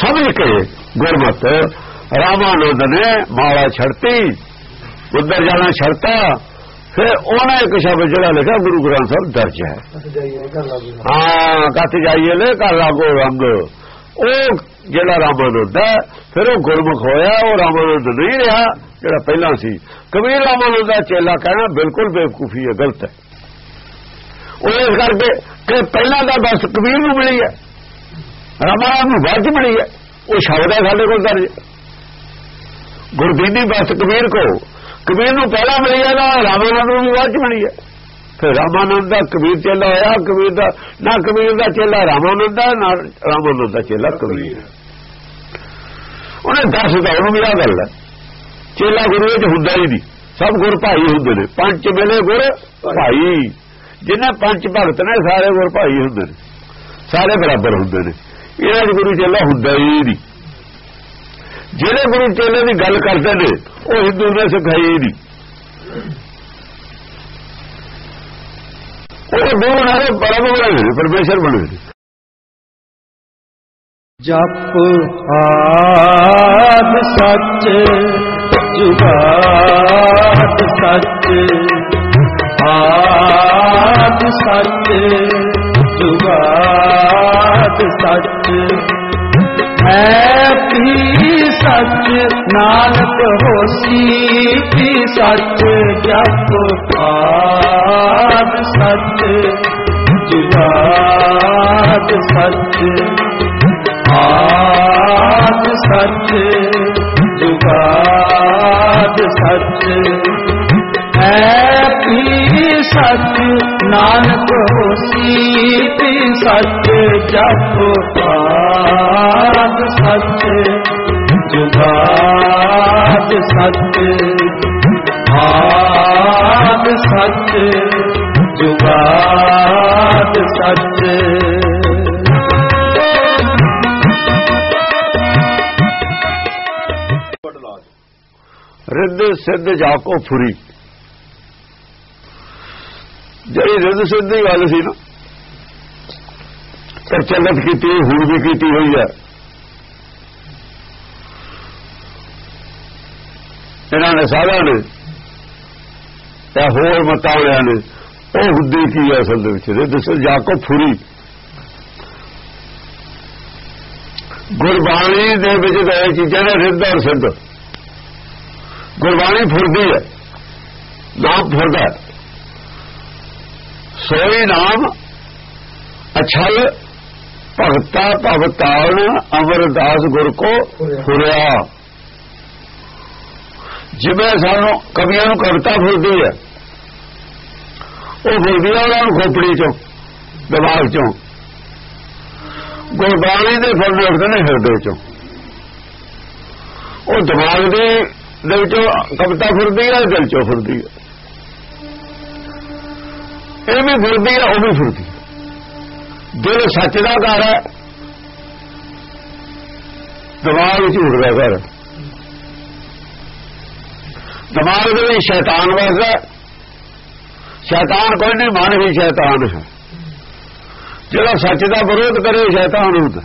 समझ के गुरमत रामानंद ने माला छड़ती, उधर जाना छड़ता। फिर उन्हें एक शब्द जरा लिखा गुरु ग्रंथ साहब दर्ज है, हाँ कत जाइए ले कर लागो रंग। वो जरा रामानंद है फिर वो गुरमुख होया, वो रामानंद नहीं रहा जरा पहला सी। कबीर रामानंद का चेला कहना बिल्कुल बेवकूफी है, गलत है। वो इस करके कि पहला का बस कबीर नूं मिली है, रामानंद नूं बाद च मिली है। वो शब्द है साडे कोल दर्ज, गुरबीनी बस कबीर को, कबीर नूं पहला मिली है ना, रामानंद नूं भी बाद च मिली है। फिर रामानंद का कबीर चेला होया, कबीर का ना कबीर का चेला रामानंद है, ना रामानंद का चेला कबीर है। उन्हें दस का उन्होंने भी आ गल है, चेला गुरु हुंदा ही नहीं, सब गुर भाई हुंदे ने। पंच मिले गुर भाई, जिन्हें पंच भगत ने सारे गुर भाई हुंदे ने, सारे बराबर हुंदे ने। इन्हां च गुरु चेला हुंदा ही नहीं। जिहड़े गुरु चेले की गल करते हैं वो हिंदू ने सिखाई ही नहीं। वो गुरु ने परम बने, परमेश्वर बने। जप आद सच जुगाद सच, आद सच जुगाद सच, है पी सच नानक होसी पी सच। जप आद सच जुगाद सच, आद सच जुगाद सच, है पी सच नानक होसी पी सच। जप आद सच जुगाद सच, आद सच जुगाद सच। रिद्ध सिद्ध जाको फुरी, जी रिद्ध सिद्ध की गल सी ना, प्रचलित की हुण भी की हुई है। इन्होंने सारा ने या होर मतां वालियां ने वो हुद्दी की है असल रिद्ध सिद्ध जाको फुरी। गुरबाणी दे विच दो चीज़ां ने, रिद्ध और सिद्ध। गुरबाणी फुरदी है, नाम फुरदा है, सोई नाम अछल भगता भवतान अमरदास गुर को फुरिया। जिवें सानू कवियां नूं कविता फुरदी है, वो फुरदी है उन्हां नूं खोपड़ी चों, दिमाग चों। गुरबाणी दे फुरदे उठदे ने हिरदे चों, वो दिमाग दे विचों कविता फुरदी है, दिल चों फुरदी है। ये भी फुरदी है, वो भी फुरदी है। दिल सच का घर है, दिमाग झूठ का घर है। दिमाग के शैतान वसदा, शैतान कोई नहीं, मन ही शैतान है। जो सच का विरोध करे शैतान होता।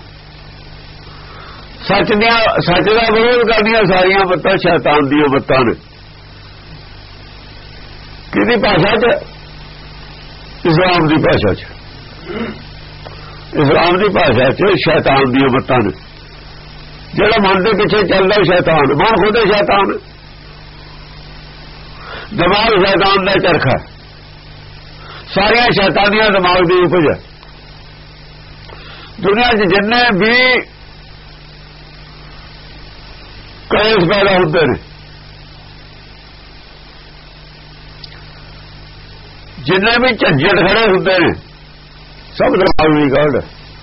सच का विरोध करनिया सारिया मत्तां शैतान दी मत्तां ने। किहदी भाषा च? इस्लाम की भाषा च। इस्लाम की भाषा च शैतान दी मत्तां ने। जिहड़ा मन के पिछे चलदा शैतान, मन खुद शैतान, दिमाग शैतान का चरखा। सारिया शैतानियां दिमाग की उपज है। दुनिया च जिन्ने भी कलेश पैदा होते हैं, जिन्ने भी झंझट खड़े होते हैं, सब दिमाग की गल है,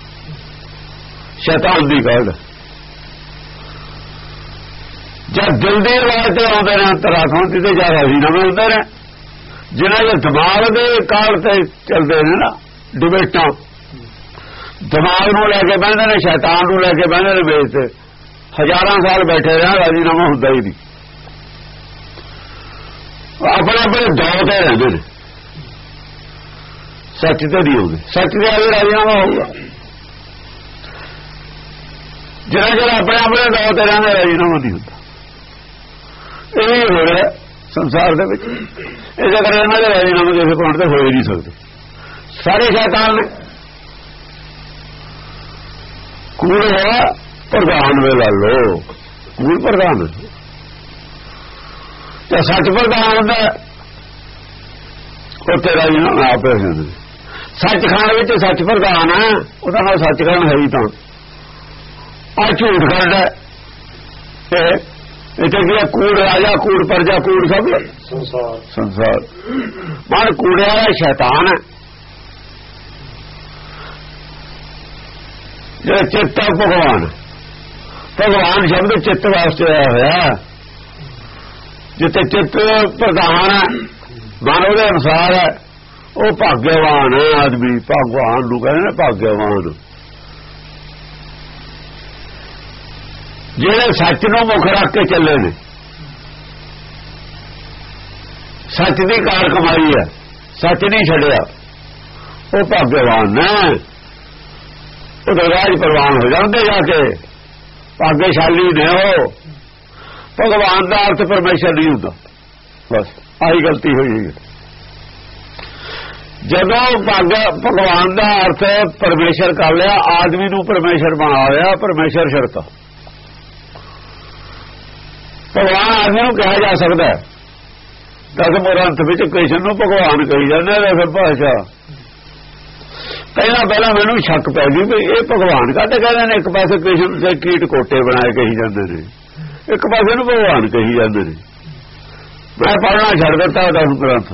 शैतान की गल है। जब दिल की आवाज से आते हैं अंतरात्मा की, तो ज्यादा राजीनामे होते हैं। जिन्हें दिमाग के काल से चलते हैं ना डिबेटा, दिमाग को लैके बहते हैं, शैतान को लैके बहते हैं, बेचते हजारों साल बैठे रहे, राजीनामा होता ही नहीं। अपने अपने दौर से रहते हैं, सच तो नहीं होंगे। सच के आगे राजीनामा होगा। ਜਿਹੜਾ ਆਪਣੇ ਆਪਣੇ ਦੌਰ ਤੇ ਰਹਿੰਦਾ ਰਾਜੀਨਾਮਾ ਨਹੀਂ ਹੁੰਦਾ। ਇਹ ਹੋ ਰਿਹਾ ਸੰਸਾਰ ਦੇ ਵਿੱਚ। ਇਸੇ ਕਰਕੇ ਇਹਨਾਂ ਦੇ ਰਾਜੀਨਾਮੇ ਕਿਸੇ ਪੁਆਇੰਟ ਤੇ ਹੋਏ ਨਹੀਂ ਸਕਦੇ। ਸਾਰੇ ਸ਼ੈਤਾਨ ਨੇ ਕੂੜ ਹੋਇਆ ਪ੍ਰਧਾਨ ਵੇ ਲਾ ਲੋ, ਕੂੜ ਪ੍ਰਧਾਨ ਤੇ ਸੱਚ ਪ੍ਰਧਾਨ ਹੁੰਦਾ ਉੱਥੇ ਰਾਜੀਨਾਮਾ ਆਪੇ ਹੋ ਜਾਂਦੇ। ਸੱਚਖੰਡ ਵਿੱਚ ਸੱਚ ਪ੍ਰਧਾਨ ਹੈ, ਉਹਦਾ ਨਾਲ ਸੱਚਖੰਡ ਹੈ ਹੀ ਤਾਂ ਆ ਝੂਠ ਕਰਦਾ ਇੱਥੇ ਕੀ ਕੂੜ ਰਾਜਾ ਕੂੜ ਪ੍ਰਜਾ ਕੂੜ ਸਭ ਸੰਸਾਰ ਮਨ ਕੂੜਿਆ ਵਾਲਾ ਸ਼ੈਤਾਨ ਹੈ। ਜਿਹੜਾ ਚਿੱਤ ਭਗਵਾਨ, ਭਗਵਾਨ ਸ਼ਬਦ ਚਿੱਤ ਵਾਸਤੇ ਆਇਆ ਹੋਇਆ। ਜਿੱਥੇ ਚਿੱਤ ਪ੍ਰਧਾਨ ਹੈ, ਮਨ ਉਹਦੇ ਅਨੁਸਾਰ ਹੈ, ਉਹ ਭਾਗਿਆਵਾਨ ਹੈ ਆਦਮੀ। ਭਗਵਾਨ ਨੂੰ ਕਹਿੰਦੇ ਨੇ ਭਾਗਿਆਵਾਨ। ਜਿਹੜੇ ਸੱਚ ਨੂੰ ਮੁੱਖ ਰੱਖ ਕੇ ਚੱਲੇ ਨੇ, ਸੱਚ ਦੀ ਕਾਰ ਕਮਾਈ ਹੈ, ਸੱਚ ਨਹੀਂ ਛੱਡਿਆ, ਉਹ ਭਾਗਿਆਵਾਨ ਨੇ। ਉਹ ਦਰਗਾਹ ਪ੍ਰਵਾਨ ਹੋ ਜਾਂਦੇ ਜਾ ਕੇ, ਭਾਗਿਆਸ਼ਾਲੀ ਨੇ। ਉਹ ਭਗਵਾਨ ਦਾ ਅਰਥ ਪਰਮੇਸ਼ਰ ਨਹੀਂ ਹੁੰਦਾ। ਬਸ ਆਹੀ ਗਲਤੀ ਹੋਈ ਹੈ। ਜਦੋਂ ਭਗਵਾਨ ਦਾ ਅਰਥ ਪਰਮੇਸ਼ਰ ਕਰ ਲਿਆ, ਆਦਮੀ ਨੂੰ ਪਰਮੇਸ਼ਰ ਬਣਾ ਲਿਆ, ਪਰਮੇਸ਼ਰ ਛੱਡਤਾ। ਭਗਵਾਨ ਆਦਮੀ ਨੂੰ ਕਿਹਾ ਜਾ ਸਕਦਾ ਹੈ। ਦਸਮ ਗ੍ਰੰਥ ਵਿੱਚ ਕ੍ਰਿਸ਼ਨ ਨੂੰ ਭਗਵਾਨ ਕਹੀ ਜਾਂਦੇ ਨੇ ਭਾਸ਼ਾ। ਪਹਿਲਾਂ ਮੈਨੂੰ ਸ਼ੱਕ ਪੈ ਗਈ ਵੀ ਇਹ ਭਗਵਾਨ ਕਾਹਤੇ ਕਹਿੰਦੇ ਨੇ। ਇੱਕ ਪਾਸੇ ਕ੍ਰਿਸ਼ਨ ਦੇ ਕੀਟ ਕੋਟੇ ਬਣਾਏ ਕਹੀ ਜਾਂਦੇ ਨੇ, ਇੱਕ ਪਾਸੇ ਨੂੰ ਭਗਵਾਨ ਕਹੀ ਜਾਂਦੇ ਨੇ। ਮੈਂ ਪੜ੍ਹਨਾ ਛੱਡ ਦਿੱਤਾ ਦਸਮ ਗ੍ਰੰਥ।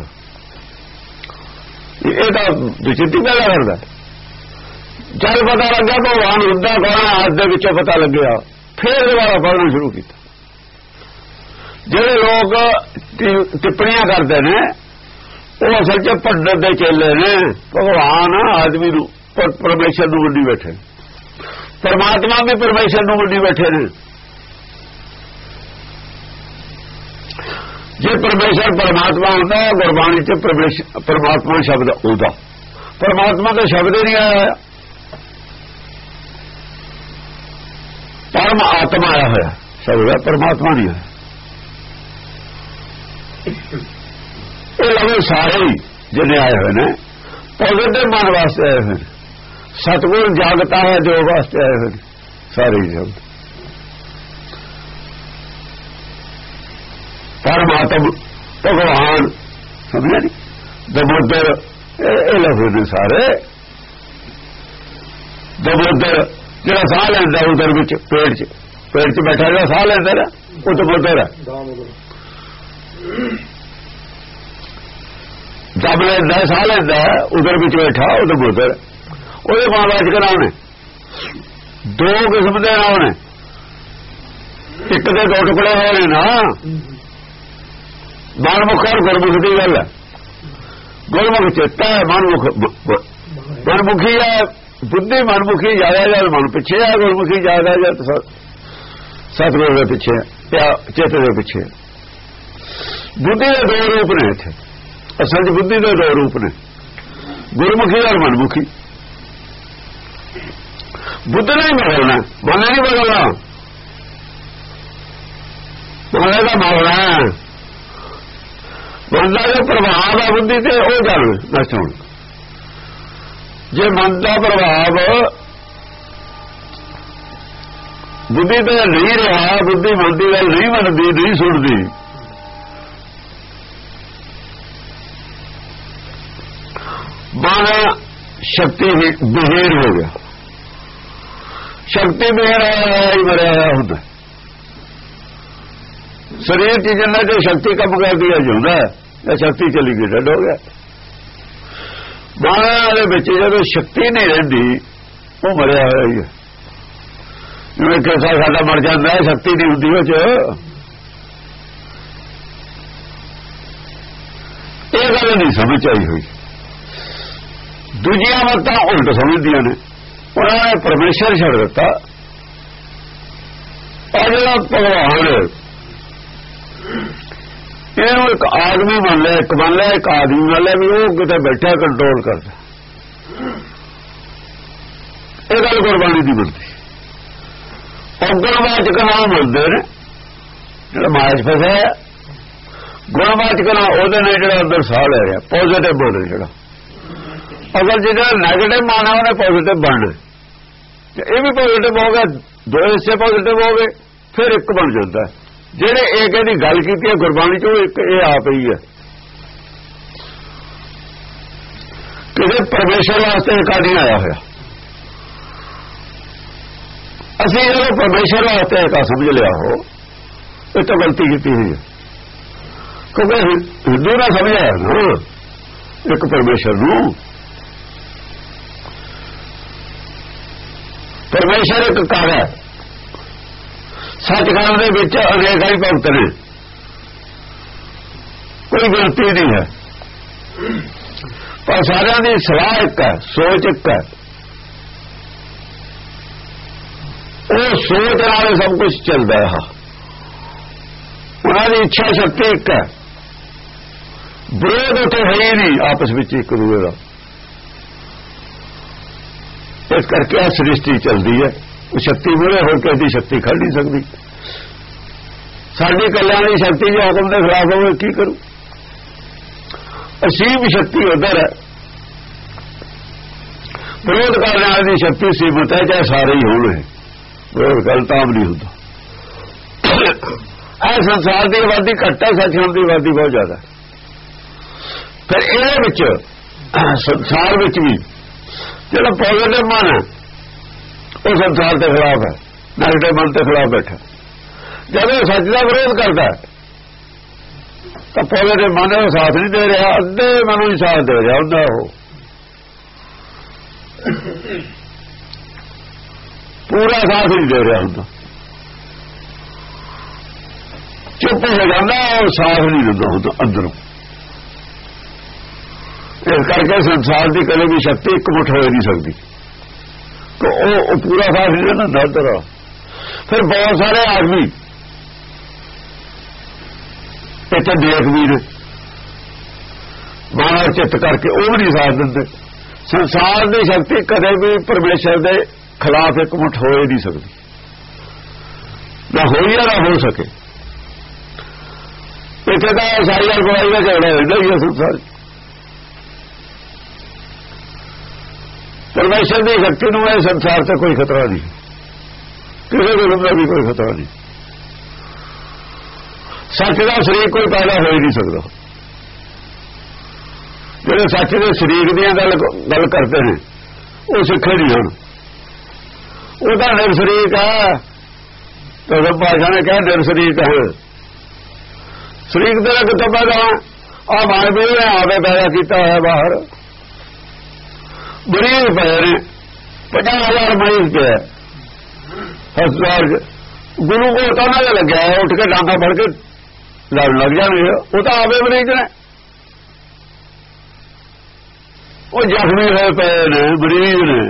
ਇਹ ਤਾਂ ਵਿਚਿੱਤੀ ਪੈਦਾ ਕਰਦਾ। ਜਦ ਪਤਾ ਲੱਗਾ ਭਗਵਾਨ ਹੁੰਦਾ ਕੌਣ ਆਜ ਦੇ ਵਿੱਚੋਂ ਪਤਾ ਲੱਗਿਆ, ਫੇਰ ਦੁਬਾਰਾ ਪੜ੍ਹਨਾ ਸ਼ੁਰੂ ਕੀਤਾ। ਜਿਹੜੇ ਲੋਕ ਟਿੱਪਣੀਆਂ ਕਰਦੇ ਨੇ ਉਹ ਅਸਲ 'ਚ ਪੰਡਤ ਦੇ ਚੇਲੇ ਨੇ। ਭਗਵਾਨ ਆਦਮੀ ਨੂੰ ਪਰਮੇਸ਼ਰ ਨੂੰ ਮੰਨੀ ਬੈਠੇ, ਪਰਮਾਤਮਾ ਵੀ ਪਰਮੇਸ਼ਰ ਨੂੰ ਮੰਨੀ ਬੈਠੇ ਨੇ। ਜੇ ਪਰਮੇਸ਼ਰ ਪਰਮਾਤਮਾ ਹੁੰਦਾ, ਗੁਰਬਾਣੀ 'ਚ ਪਰਮਾਤਮਾ ਸ਼ਬਦ ਉਹਦਾ, ਪਰਮਾਤਮਾ ਦਾ ਸ਼ਬਦ ਹੀ ਨਹੀਂ ਆਇਆ। ਪਰਮ ਆਤਮਾ ਆਇਆ ਹੋਇਆ ਸ਼ਬਦ ਹੈ, ਪਰਮਾਤਮਾ ਨਹੀਂ ਆਇਆ। ਇਹ ਲਗੇ ਸਾਰੇ ਜਿਹਨੇ ਆਏ ਹੋਏ ਨੇ ਪੋਜ਼ਿਟਿਵ ਮਨ ਵਾਸਤੇ ਆਏ ਹੋਏ ਨੇ, ਸਤਿਗੁਰ ਜਾਗਤਾ ਹੈ ਜੋ ਵਾਸਤੇ ਆਏ ਹੋਏ ਨੇ ਸਾਰੇ ਸ਼ਬਦ। ਪਰਮਾਤਮਾ ਭਗਵਾਨ ਸਮਝਿਆ ਨਹੀਂ, ਦਮੋਦਰ ਇਹ ਲਫ਼ਜ਼ ਨੇ ਸਾਰੇ। ਦਮੋਦਰ ਜਿਹੜਾ ਸਾਹ ਲੈਂਦਾ ਉਧਰ ਵਿੱਚ ਪੇਟ 'ਚ ਬੈਠਾ ਜਿਹੜਾ ਸਾਹ ਲੈਂਦਾ ਨਾ ਉਹ ਦਮੋਦਰ ਹੈ। ਜਬ ਲੈਂਦਾ ਸਾਹ ਲੈਂਦਾ ਉਧਰ ਵਿੱਚ ਬੈਠਾ ਉਹ ਦਮੋਦਰ। ਉਹਦੇ ਮਹਾਰਾਜ ਨਾਮ ਨੇ ਦੋ ਕਿਸਮ ਦੇ ਨਾਮ ਨੇ। ਇੱਕ ਦੇ ਦੋ ਟੁਕੜੇ ਹੋਏ ਨੇ ਨਾ, ਮਨਮੁਖ ਔਰ ਗੁਰਮੁਖ ਦੀ ਗੱਲ ਹੈ। ਗੁਰਮੁਖ ਚੇਤਾ ਹੈ, ਮਨਮੁਖੀ ਹੈ ਬੁੱਧੀ। ਮਨਮੁਖੀ ਜ਼ਿਆਦਾ ਜਦ ਮਨ ਪਿੱਛੇ ਹੈ, ਗੁਰਮੁਖੀ ਜ਼ਿਆਦਾ ਜਦ ਸਤਿਗੁਰ ਦੇ ਪਿੱਛੇ ਹੈ, ਚੇਤ ਦੇ ਪਿੱਛੇ। ਬੁੱਧੀ ਦੇ ਦੋ ਰੂਪ ਨੇ ਇੱਥੇ। ਅਸਲ 'ਚ ਬੁੱਧੀ ਦੇ ਦੋ ਰੂਪ ਨੇ, ਗੁਰਮੁਖੀ ਔਰ ਮਨਮੁਖੀ। ਬੁੱਧ ਨਹੀਂ ਬਦਲਣਾ, ਮਨ ਨਹੀਂ ਬਦਲਣਾ। ਮਨ ਦਾ ਮਾਰਨਾ, ਮਨ ਦਾ ਜੋ ਪ੍ਰਭਾਵ ਹੈ ਬੁੱਧੀ ਤੇ ਉਹ ਜਾਣ ਨਸ਼ਟ ਹੋਣ। ਜੇ ਮਨ ਦਾ ਪ੍ਰਭਾਵ ਬੁੱਧੀ ਤੇ ਨਹੀਂ ਰਿਹਾ, ਬੁੱਧੀ ਮਨ ਦੀ ਗੱਲ ਨਹੀਂ ਮੰਨਦੀ, ਨਹੀਂ ਸੁਣਦੀ, ਮਨ ਸ਼ਕਤੀ ਬਿਹੇਰ ਹੋ ਗਿਆ। ਸ਼ਕਤੀ ਬਿਹੇਰ ਹੀ ਮਰਿਆ ਹੋਇਆ ਹੁੰਦਾ। ਸਰੀਰ 'ਚ ਜਿੰਨਾ ਜੋ ਸ਼ਕਤੀ ਕੰਮ ਕਰਦੀ ਹੈ ਜਿਉਂਦਾ, ਜਾਂ ਸ਼ਕਤੀ ਚਲੀ ਗਈ ਡੱਡ ਹੋ ਗਿਆ। ਮਨ ਦੇ ਵਿੱਚ ਜਦੋਂ ਸ਼ਕਤੀ ਨਹੀਂ ਰਹਿੰਦੀ ਉਹ ਮਰਿਆ ਹੋਇਆ ਹੀ ਹੈ। ਜਿਵੇਂ ਕਿਸਾ ਸਾਡਾ ਮਰ ਜਾਂਦਾ, ਸ਼ਕਤੀ ਨਹੀਂ ਹੁੰਦੀ ਉਹ 'ਚ। ਇਹ ਗੱਲ ਨਹੀਂ ਸਮਝ ਆਈ ਹੋਈ। ਦੂਜੀਆਂ ਮਤਾਂ ਉਲਟ ਸਮਝਦੀਆਂ ਨੇ। ਉਹਨਾਂ ਨੇ ਪਰਮੇਸ਼ਰ ਛੱਡ ਦਿੱਤਾ। ਔਰ ਜਿਹੜਾ ਭਗਵਾਨ ਇਹਨੂੰ ਇੱਕ ਆਦਮੀ ਮੰਨ ਲਿਆ, ਇੱਕ ਮੰਨ ਲਿਆ, ਇੱਕ ਆਦਮੀ ਮੰਨ ਲਿਆ ਵੀ ਉਹ ਕਿਤੇ ਬੈਠਾ ਕੰਟਰੋਲ ਕਰਦਾ। ਇਹ ਗੱਲ ਗੁਰਬਾਣੀ ਦੀ ਬਣਦੀ। ਔਗਣਵਾਚਕ ਨਾਮ ਮਿਲਦੇ ਨੇ ਜਿਹੜਾ ਮਾਇਆ 'ਚ ਫਸਿਆ। ਗੁਣਵਾਚਕ ਨਾਮ ਉਹਦੇ ਨਾਲ ਜਿਹੜਾ ਅੰਦਰ ਸਾਹ ਲੈ ਰਿਹਾ ਪੋਜ਼ਿਟਿਵ ਬੋਲ ਜਿਹੜਾ। ਅਗਰ ਜਿਹੜਾ ਨੈਗੇਟਿਵ ਮਾਨਾ ਉਹਨੇ ਪੋਜ਼ਿਟਿਵ ਬਣਨਾ ਤੇ ਇਹ ਵੀ ਪੋਜ਼ਿਟਿਵ ਹੋ ਗਿਆ, ਦੋ ਹਿੱਸੇ ਪੋਜ਼ਿਟਿਵ ਹੋ ਗਏ, ਫਿਰ ਇੱਕ ਬਣ ਜਾਂਦਾ। ਜਿਹੜੇ ਇੱਕ ਇਹਦੀ ਗੱਲ ਕੀਤੀ ਹੈ ਗੁਰਬਾਣੀ 'ਚ, ਉਹ ਇੱਕ ਇਹ ਆਪ ਹੀ ਹੈ। ਕਿਸੇ ਪਰਮੇਸ਼ਰ ਵਾਸਤੇ ਇੱਕ ਨਹੀਂ ਆਇਆ ਹੋਇਆ। ਅਸੀਂ ਜਦੋਂ ਪਰਮੇਸ਼ਰ ਵਾਸਤੇ ਇੱਕ ਸਮਝ ਲਿਆ ਹੋ, ਇਹ ਤਾਂ ਗਲਤੀ ਕੀਤੀ ਹੋਈ ਹੈ। ਕਿਉਂਕਿ ਹਿੰਦੂ ਨੇ ਸਮਝਿਆ ਨਾ ਇੱਕ ਪਰਮੇਸ਼ਰ ਨੂੰ। ਪਰਮੇਸ਼ਰ ਇੱਕ ਘਰ ਹੈ, ਸੱਚਖੰਡ ਦੇ ਵਿੱਚ ਅਨੇਕਾਂ ਹੀ ਭਗਤ ਨੇ, ਕੋਈ ਗਿਣਤੀ ਨਹੀਂ ਹੈ, ਪਰ ਸਾਰਿਆਂ ਦੀ ਸਲਾਹ ਇੱਕ ਹੈ, ਸੋਚ ਇੱਕ ਹੈ। ਉਹ ਸੋਚ ਨਾਲ ਸਭ ਕੁਝ ਚੱਲਦਾ ਹੈ। ਉਹਨਾਂ ਦੀ ਇੱਛਾ ਸ਼ਕਤੀ ਇੱਕ ਹੈ, ਵਿਰੋਧ ਉੱਥੇ ਹੈ ਹੀ ਨਹੀਂ ਆਪਸ ਵਿੱਚ ਇੱਕ ਦੂਜੇ ਦਾ। ਇਸ ਕਰਕੇ ਆ ਸ੍ਰਿਸ਼ਟੀ ਚੱਲਦੀ ਹੈ। ਉਹ ਸ਼ਕਤੀ ਮੂਹਰੇ ਹੋ ਕੇ ਦੀ ਸ਼ਕਤੀ ਖੜ ਨਹੀਂ ਸਕਦੀ। ਸਾਡੀ ਕਲਿਆਣ ਦੀ ਸ਼ਕਤੀ ਜੇ ਹੁਕਮ ਦੇ ਖਿਲਾਫ ਹੋਵੇ ਕੀ ਕਰੂ? ਅਸੀਮ ਸ਼ਕਤੀ ਉਧਰ ਹੈ, ਵਿਰੋਧ ਕਰਨ ਵਾਲੀ ਦੀ ਸ਼ਕਤੀ ਸੀਮਤ ਹੈ, ਚਾਹੇ ਸਾਰੇ ਹੀ ਹੋਣ। ਵਿਰੋਧ ਕਰਨ ਤਾਂ ਨਹੀਂ ਹੁੰਦਾ। ਇਹ ਸੰਸਾਰ ਦੀ ਆਬਾਦੀ ਘੱਟ ਹੈ, ਸੱਚਖੰਡ ਦੀ ਆਬਾਦੀ ਬਹੁਤ ਜ਼ਿਆਦਾ। ਫਿਰ ਇਹਦੇ ਵਿੱਚ ਸੰਸਾਰ ਵਿੱਚ ਵੀ ਜਿਹੜਾ ਪੋਜ਼ਿਟਿਵ ਮਨ ਹੈ ਉਹ ਸੰਸਾਰ ਦੇ ਖਿਲਾਫ ਹੈ, ਨੈਗੇਟਿਵ ਮਨ ਦੇ ਖਿਲਾਫ ਬੈਠਾ। ਜਦੋਂ ਸੱਚ ਦਾ ਵਿਰੋਧ ਕਰਦਾ ਤਾਂ ਪੋਜ਼ਿਟਿਵ ਮਨ ਉਹ ਸਾਥ ਨਹੀਂ ਦੇ ਰਿਹਾ, ਅੱਧੇ ਮਨ ਨੂੰ ਹੀ ਸਾਥ ਦੇ ਰਿਹਾ ਹੁੰਦਾ। ਉਹ ਪੂਰਾ ਸਾਥ ਨਹੀਂ ਦੇ ਰਿਹਾ ਹੁੰਦਾ, ਚੁੱਪ ਹੋ ਜਾਂਦਾ, ਉਹ ਸਾਥ ਨਹੀਂ ਦਿੰਦਾ ਹੁੰਦਾ ਅੰਦਰੋਂ। ਇਸ ਕਰਕੇ ਸੰਸਾਰ ਦੀ ਕਦੇ ਵੀ ਸ਼ਕਤੀ ਇਕਮੁੱਠ ਹੋ ਨਹੀਂ ਸਕਦੀ, तो वो पूरा साथ नहीं ना दर्द रहा। फिर बहुत सारे आदमी इतने देख भी ने मानव चित्त करके वो भी नहीं साथ देंगे। संसार की शक्ति कदे भी परमेश्वर के खिलाफ एकमुठ हो ही नहीं सकती, ना हो या ना हो सके। इतने का ईसाई और बुराई का झगड़ा रहता ही है संसार। परमेश्वर की शक्ति में संसार से कोई खतरा नहीं, किसी जुल्म का भी कोई खतरा नहीं। सच का शरीर कोई पैदा हो ही नहीं सकता। जो सच के शरीर दी गल करते हैं वो सिखे नहीं हैं, वो तो निरशरीक है। तो भाषा ने कहा निरशरीक है, शरीक तेरा कितों पैदा आ मानवीर ने आगे पैदा किया है। बाहर मरीज पे ने 50,000 मरीज पे है हस्पताल। गुरु को ताना लग गया है, उठ के डांगा फड़ के लड़ लग जाएंगे। वो तो आवे मरीज ने, वो जख्मी हुए पे ने मरीज ने,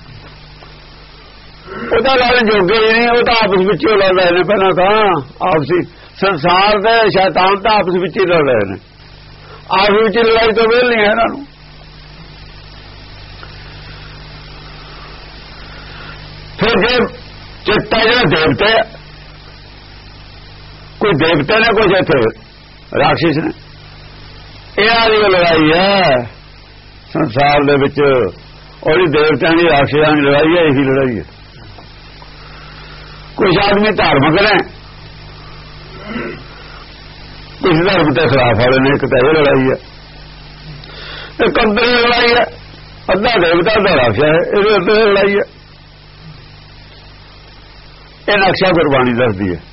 वो तो लड़ जोगे ही नहीं। वो तो आपस में लड़ रहे हैं, पहला था आपसी संसार के शैतान तो आपस में लड़ रहे हैं। आपस में लड़ाई तो वेल नहीं है इन्हों। फिर जो चिट्टा जो देवते, कोई देवते ने कुछ इतने राक्षस ने, इन्हों लड़ाई है संसार दे विच। और देवत्या की राक्षसां की लड़ाई है, यही लड़ाई है। कुछ आदमी धार्मिक ने, कुछ धर्म के खिलाफ वाले ने, एक तो यह लड़ाई है। एक अंदर लड़ाई है, अद्धा देवता अद्धा राक्षस है, ये अंदर लड़ाई है। यह नक्शा गुरबाणी दसदी है।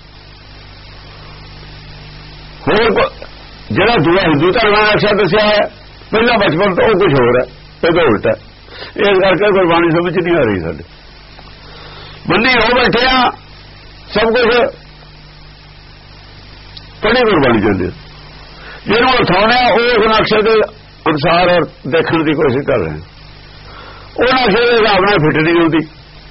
होर जिहड़ा दूआ हिंदू धर्म का नक्शा दसिया है पहला बचपन तो कुछ होर है, ये तो उल्टा है। इस करके गुरबाणी समझ नहीं आ रही साडे। मन्नी हो बैठे आ सब कुछ पढ़ी गुरबाणी चाहते, जिन्होंने उठाने उस नक्शे के अनुसार और देखने की कोशिश कर रहे हैं। वो नक्शे के हिसाब से फिट नहीं होती,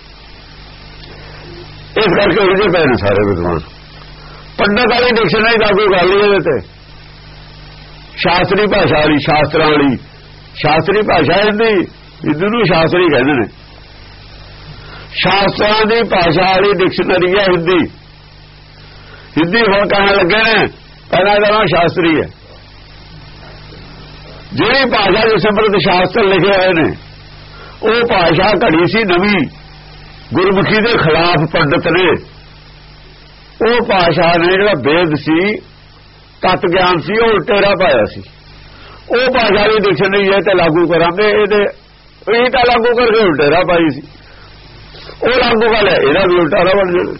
इस करके उलझे पे ने सारे विद्वान। पंडित वाली डिक्शनरी का कोई गल नहीं है। शास्त्री भाषा वाली, शास्त्रा वाली, शास्त्री भाषा हिंदी, हिंदू नूं शास्त्री कहते हैं। ਸ਼ਾਸਤਰਾਂ ਦੀ ਭਾਸ਼ਾ ਵਾਲੀ ਡਿਕਸ਼ਨਰੀ ਹੈ ਹਿੰਦੀ ਹੁਣ ਕਹਿਣ ਲੱਗੇ ਨੇ, ਪਹਿਲਾਂ ਇਹਦਾ ਨਾਮ ਸ਼ਾਸਤਰੀ ਹੈ। ਜਿਹੜੀ ਭਾਸ਼ਾ ਦੇ ਸਿਮਰਤ ਸ਼ਾਸਤਰ ਲਿਖੇ ਹੋਏ ਨੇ ਉਹ ਭਾਸ਼ਾ ਘੜੀ ਸੀ ਨਵੀਂ, ਗੁਰਮੁਖੀ ਦੇ ਖਿਲਾਫ ਪੰਡਤ ਨੇ ਉਹ ਭਾਸ਼ਾ ਨੇ ਜਿਹੜਾ ਵੇਦ ਸੀ, ਤਤ ਗਿਆਨ ਸੀ, ਉਹ ਉਲਟੇਰਾ ਪਾਇਆ ਸੀ। ਉਹ ਭਾਸ਼ਾ ਦੀ ਡਿਕਸ਼ਨਰੀ ਹੈ ਤੇ ਲਾਗੂ ਕਰਾਂਗੇ, ਇਹ ਤਾਂ ਲਾਗੂ ਕਰਕੇ ਉਲਟੇਰਾ ਪਾਈ ਸੀ, ਉਹ ਲਾਗੂ ਕਰ ਲਿਆ, ਇਹਦਾ ਵੀ ਉਲਟਾਰਾ ਬਣ ਜਾਣਾ।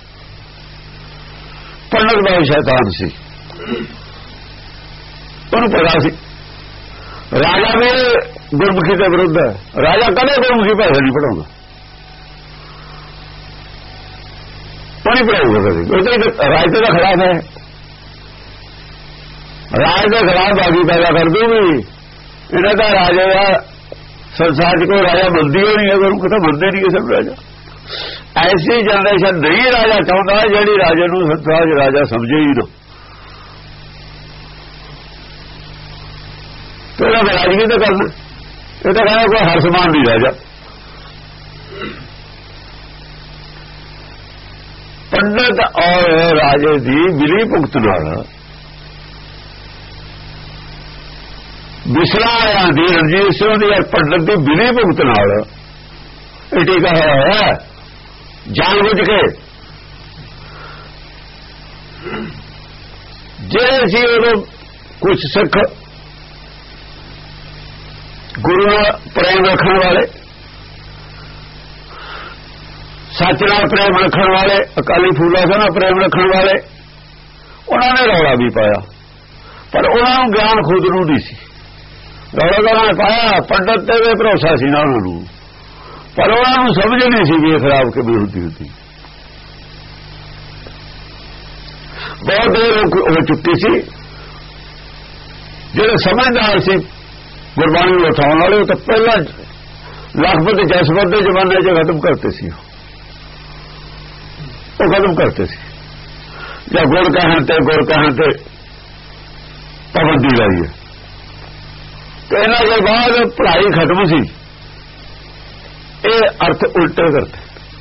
ਪੰਡਤ ਦਾ ਸ਼ੈਤਾਨ ਸੀ, ਉਹਨੂੰ ਪਤਾ ਸੀ ਰਾਜਾ ਵੀ ਗੁਰਮੁਖੀ ਦੇ ਵਿਰੁੱਧ ਹੈ। ਰਾਜਾ ਕਦੇ ਗੁਰਮੁਖੀ ਭਾਸ਼ਾ ਨਹੀਂ ਪੜਾਉਂਦਾ, ਉਹ ਨਹੀਂ ਪੜਾਊਗਾ ਕਦੇ, ਉਹ ਤਾਂ ਰਾਜ ਦੇ ਖਿਲਾਫ ਹੈ। ਰਾਜ ਦੇ ਖਿਲਾਫ ਬਾਗੀ ਪੈਦਾ ਕਰ ਦੂਗੀ। ਇਹਨਾਂ ਦਾ ਰਾਜਾ ਦਾ ਸੰਸਾਰ 'ਚ ਕੋਈ ਰਾਜਾ ਮੰਨਦੀ ਹੋਣੀ ਹੈ, ਗੁਰਮੁਖ ਤਾਂ ਮੰਨਦੇ ਨਹੀਂ ਸਭ ਰਾਜਾ। ਐਸੀ ਜਨਰੇਸ਼ਨ ਨਹੀਂ ਰਾਜਾ ਚਾਹੁੰਦਾ ਜਿਹੜੀ ਰਾਜੇ ਨੂੰ ਸੰਸਾਰ 'ਚ ਰਾਜਾ ਸਮਝੇ ਹੀ ਨਾ। ਤੇ ਉਹਦਾ ਰਾਜਗੀ ਤਾਂ ਕਰਨਾ, ਇਹ ਤਾਂ ਕਹਿੰਦਾ ਕੋਈ ਹਰ ਸਮਾਨ ਨਹੀਂ ਰਾਜਾ। ਪੰਡਤ ਔਰ ਰਾਜੇ ਦੀ ਮਿਲੀ ਭੁਗਤ ਨਾਲ ਵਿਸਰਾ ਦੀ ਰਣਜੀਤ ਸਿੰਘ ਦੀ ਪੰਡਤ ਦੀ ਮਿਲੀ ਭੁਗਤ ਨਾਲ ਇਹ ਟੀਕਾ ਹੋਇਆ ਹੈ ਜਾਣ ਬੁੱਝ ਕੇ। ਜਿਹੜੇ ਸੀ ਉਦੋਂ ਕੁਝ ਸਿੱਖ ਗੁਰੂ ਨਾਲ ਪ੍ਰੇਮ ਰੱਖਣ ਵਾਲੇ, ਸੱਚ ਨਾਲ ਪ੍ਰੇਮ ਰੱਖਣ ਵਾਲੇ, ਅਕਾਲੀ ਫੂਲਾ ਸਾਹਿਬ ਨਾਲ ਪ੍ਰੇਮ ਰੱਖਣ ਵਾਲੇ, ਉਹਨਾਂ ਨੇ ਰੌਲਾ ਵੀ ਪਾਇਆ, ਪਰ ਉਹਨਾਂ ਨੂੰ ਗਿਆਨ ਖੁਦ ਨੂੰ ਨਹੀਂ ਸੀ। ਰੌਲਾ ਤਾਂ ਪਾਇਆ, ਪੰਡਤ ਤੇ ਭਰੋਸਾ ਸੀ ਨਾ ਉਹਨਾਂ ਨੂੰ, ਪਰ ਉਹਨਾਂ ਨੂੰ ਸਮਝ ਨਹੀਂ ਸੀ ਵੀ ਇਹ ਖਰਾਬ ਕਿਵੇਂ ਹੁੰਦੀ। ਬਹੁਤ ਦੇਰ ਹੋ ਚੁੱਕੀ ਸੀ। ਜਿਹੜੇ ਸਮਝਦਾਰ ਸੀ ਗੁਰਬਾਣੀ ਨੂੰ ਉਠਾਉਣ ਵਾਲੇ, ਉਹ ਤਾਂ ਪਹਿਲਾਂ ਲਖਪਤ ਜਸਪਤ ਦੇ ਜ਼ਮਾਨੇ 'ਚ ਖਤਮ ਕਰਤੇ ਸੀ, ਉਹ ਖਤਮ ਕਰਤੇ ਸੀ। ਜਾਂ ਗੁਰ ਕਹਿਣ ਤੇ ਪਾਬੰਦੀ ਲਾਈ ਹੈ। ਤੇ ਇਹਨਾਂ ਦੇ ਬਾਅਦ ਪੜ੍ਹਾਈ ਖਤਮ ਸੀ, ਇਹ ਅਰਥ ਉਲਟੇ ਕਰਤੇ।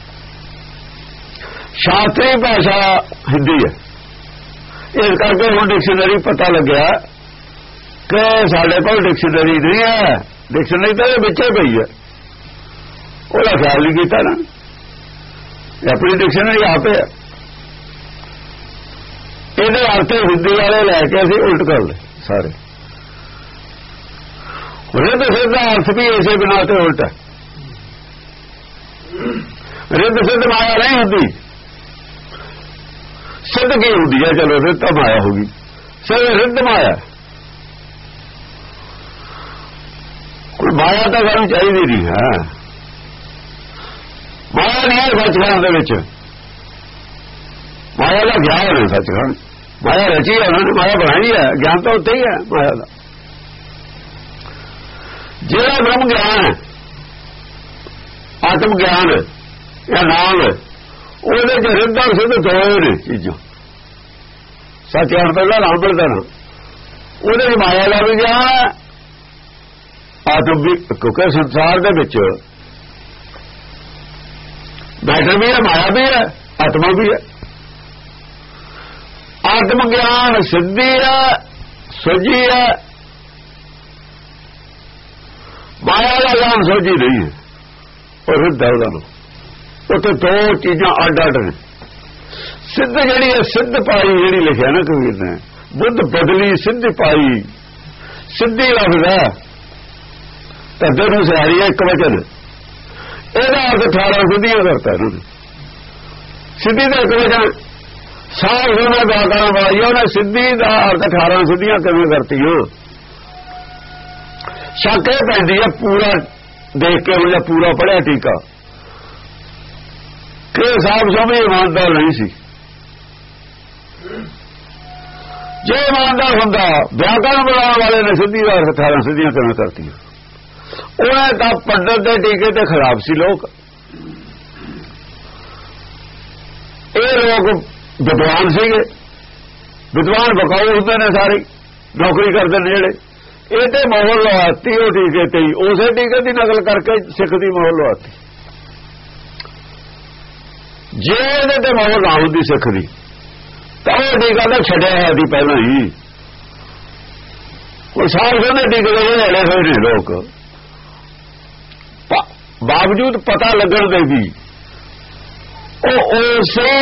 ਸ਼ਾਸਤਰੀ ਭਾਸ਼ਾ ਹਿੰਦੀ ਹੈ, ਇਸ ਕਰਕੇ ਹੁਣ ਡਿਕਸ਼ਨਰੀ ਪਤਾ ਲੱਗਿਆ ਕਿ ਸਾਡੇ ਕੋਲ ਡਿਕਸ਼ਨਰੀ ਨਹੀਂ ਹੈ। ਡਿਕਸ਼ਨਰੀ ਤਾਂ ਇਹ ਵਿੱਚੇ ਪਈ ਹੈ, ਉਹਦਾ ਖਿਆਲ ਨਹੀਂ ਕੀਤਾ ਨਾ। ਆਪਣੀ ਡਿਕਸ਼ਨਰੀ ਆਪੇ ਹੈ, ਇਹਦੇ ਅਰਥ ਹਿੰਦੀ ਵਾਲੇ ਲੈ ਕੇ ਅਸੀਂ ਉਲਟ ਕਰ ਲਏ ਸਾਰੇ। ਰਿੱਧ ਸਿੱਧ ਦਾ ਅਰਥ ਵੀ ਇਸੇ ਬਿਨਾਂ ਤੇ ਉਲਟ ਹੈ। ਰਿੱਧ ਸਿੱਧ ਮਾਇਆ ਨਹੀਂ ਹੁੰਦੀ, ਸਿੱਧ ਕੀ ਹੁੰਦੀ ਹੈ? ਚਲੋ ਰਿੱਧ ਤਾਂ ਮਾਇਆ ਹੋਗੀ, ਸਿੱਧ ਰਿੱਧ ਮਾਇਆ। ਕੋਈ ਮਾਇਆ ਤਾਂ ਸਾਨੂੰ ਚਾਹੀਦੀ ਨਹੀਂ ਹੈ। ਮਾਇਆ ਨਹੀਂ ਹੈ ਸੱਚਖੰਡ ਦੇ ਵਿੱਚ, ਮਾਇਆ ਦਾ ਗਿਆਨ ਹੈ ਸੱਚਖੰਡ। ਮਾਇਆ ਰਚੀ ਹੈ ਉਹਨਾਂ ਨੇ, ਮਾਇਆ ਬਣਾਈ ਹੈ, ਗਿਆਨ ਤਾਂ ਉੱਥੇ ਹੀ ਹੈ ਮਾਇਆ ਦਾ। ਜਿਹੜਾ ਬ੍ਰਹਮ ਗਿਆਨ ਹੈ, ਆਤਮ ਗਿਆਨ ਜਾਂ ਨਾਮ, ਉਹਦੇ ਚ ਰਿੱਧ ਔਰ ਸਿੱਧ ਦੋਏ ਨੇ ਚੀਜ਼ਾਂ। ਸੱਚਖੰਡ ਪਹਿਲਾਂ ਨਾਮ ਮਿਲਦਾ ਨਾ, ਉਹਦੇ ਚ ਮਾਇਆ ਦਾ ਵੀ ਗਿਆਨ ਹੈ, ਆਤਮ ਵੀ। ਕਿਉਂਕਿ ਸੰਸਾਰ ਦੇ ਵਿੱਚ ਮੈਟਰ ਵੀ ਹੈ, ਮਾਇਆ ਵੀ ਹੈ, ਆਤਮਾ ਵੀ ਹੈ। ਆਤਮ ਗਿਆਨ ਸਿੱਧੀ ਹੈ, ਸੋਝੀ ਹੈ। ਮਾਇਆ ਦਾ ਗਿਆਨ ਸੋਝੀ ਨਹੀਂ ਹੈ, ਉਹ ਰਿੱਧ ਹੈ ਉਹਦਾ ਨੂੰ। ਉੱਥੇ ਦੋ ਚੀਜ਼ਾਂ ਅੱਡ ਅੱਡ ਨੇ। ਸਿੱਧ ਜਿਹੜੀ ਹੈ, ਸਿੱਧ ਪਾਈ ਜਿਹੜੀ ਲਿਖਿਆ ਨਾ ਕਬੀਰ ਨੇ, ਬੁੱਧ ਬਦਲੀ ਸਿੱਧ ਪਾਈ। ਸਿੱਧੀ ਲਫ਼ਜ਼ ਹੈ, ਧੱਦੇ ਨੂੰ ਸਿਹਾਰੀ ਹੈ ਇੱਕ ਵਚਨ। ਇਹਦਾ ਅਰਥ 18 ਸਿੱਧੀਆਂ ਕਰਤਾ ਇਹਨਾਂ ਨੇ। ਸਿੱਧੀ ਦਾ ਇੱਕ ਵਚਨ ਸਾਰ ਹੋਣਾ ਦਾ ਕਰਨ ਵਾਲੀ, ਉਹਨੇ ਸਿੱਧੀ ਦਾ ਅਰਥ 18 ਸਿੱਧੀਆਂ ਕਿਵੇਂ ਕਰਤੀਆਂ? ਸ਼ੱਕ ਇਹ ਪੈਂਦੀ ਹੈ ਪੂਰਾ ਦੇਖ ਕੇ, ਉਹਨੇ ਪੂਰਾ ਪੜਿਆ ਟੀਕਾ ਕਿ ਸਾਹਿਬ ਸਮਝ ਇਮਾਨਦਾਰ ਨਹੀਂ ਸੀ। ਜੇ ਇਮਾਨਦਾਰ ਹੁੰਦਾ, ਵਿਆਕਰਨ ਬਣਾਉਣ ਵਾਲੇ ਨੇ ਸਿੱਧੀ ਦਾ ਅਰਥ 18 ਸਿੱਧੀਆਂ ਕਿਵੇਂ ਕਰਤੀਆਂ? ਉਹਨੇ ਤਾਂ ਪੰਡਤ ਦੇ ਟੀਕੇ ਤੇ ਖਿਲਾਫ ਸੀ ਲੋਕ। ਇਹ ਲੋਕ ਵਿਦਵਾਨ ਸੀਗੇ, ਵਿਦਵਾਨ ਬਕਾਊ ਹੁੰਦੇ ਨੇ, ਸਾਰੇ ਨੌਕਰੀ ਕਰਦੇ ਨੇ ਜਿਹੜੇ। ਇਹ ਤੇ ਮੋਹਰ ਲਵਾਤੀ ਉਹ ਟੀਕੇ ਤੇ ਹੀ, ਉਸੇ ਟੀਕੇ ਦੀ ਨਕਲ ਕਰਕੇ ਸਿੱਖ ਦੀ ਮੋਹਰ ਲਵਾਤੀ। ਜੇ ਇਹਦੇ ਤੇ ਮੋਹਰ ਨਾ ਹੁੰਦੀ ਸਿੱਖ ਦੀ ਤਾਂ ਉਹ ਡੀਕਾ ਤਾਂ ਛੱਡਿਆ ਹੈ ਦੀ ਪਹਿਲਾਂ ਹੀ। ਉਹ ਸਾਰੇ ਕਹਿੰਦੇ ਡੀਕੇ ਦੇ ਲੜੇ ਹੋਏ ਨੇ ਲੋਕ, ਬਾਵਜੂਦ ਪਤਾ ਲੱਗਣ ਦੇ ਵੀ ਉਹ ਉਸੇ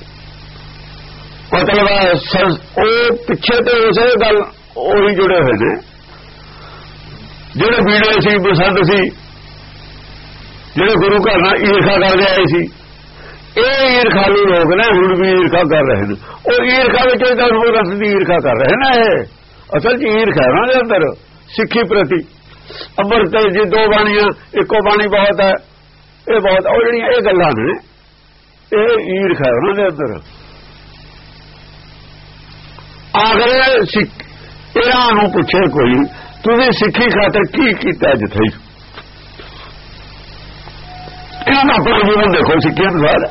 ਮਤਲਬ ਉਹ ਪਿੱਛੇ ਤੇ ਉਸੇ ਗੱਲ ਉਹੀ ਜੁੜੇ ਹੋਏ ਨੇ ਜਿਹੜੇ ਬੀੜੇ ਸੀ, ਬਸੰਤ ਸੀ, ਜਿਹੜੇ ਗੁਰੂ ਘਰ ਨਾਲ ਈਰਖਾ ਕਰਦੇ ਆਏ ਸੀ। ਇਹ ਈਰਖਾਲੂ ਲੋਕ ਨੇ, ਹੁਣ ਵੀ ਈਰਖਾ ਕਰ ਰਹੇ ਨੇ। ਉਹ ਈਰਖਾ ਵਿੱਚ ਰਸ ਦੀ ਈਰਖਾ ਕਰ ਰਹੇ ਨੇ। ਇਹ ਅਸਲ 'ਚ ਈਰਖਾ ਉਹਨਾਂ ਦੇ ਅੰਦਰ ਸਿੱਖੀ ਪ੍ਰਤੀ। ਅੰਮ੍ਰਿਤ ਜੀ ਦੋ ਬਾਣੀਆਂ, ਇੱਕੋ ਬਾਣੀ ਬਹੁਤ ਹੈ, ਇਹ ਬਹੁਤ, ਉਹ ਜਿਹੜੀਆਂ ਇਹ ਗੱਲਾਂ ਨੇ, ਇਹ ਈਰਖਾ ਉਹਨਾਂ ਦੇ ਅੰਦਰ। ਆਖਰ ਇਹਨਾਂ ਨੂੰ ਪੁੱਛੇ ਕੋਈ, ਤੁਸੀਂ ਸਿੱਖੀ ਖਾਤਰ ਕੀ ਕੀਤਾ ਜਿੱਥੇ? ਇਹਨਾਂ ਦਾ ਆਪਣਾ ਜੀਵਨ ਦੇਖੋ ਸਿੱਖੀ ਅਨੁਸਾਰ।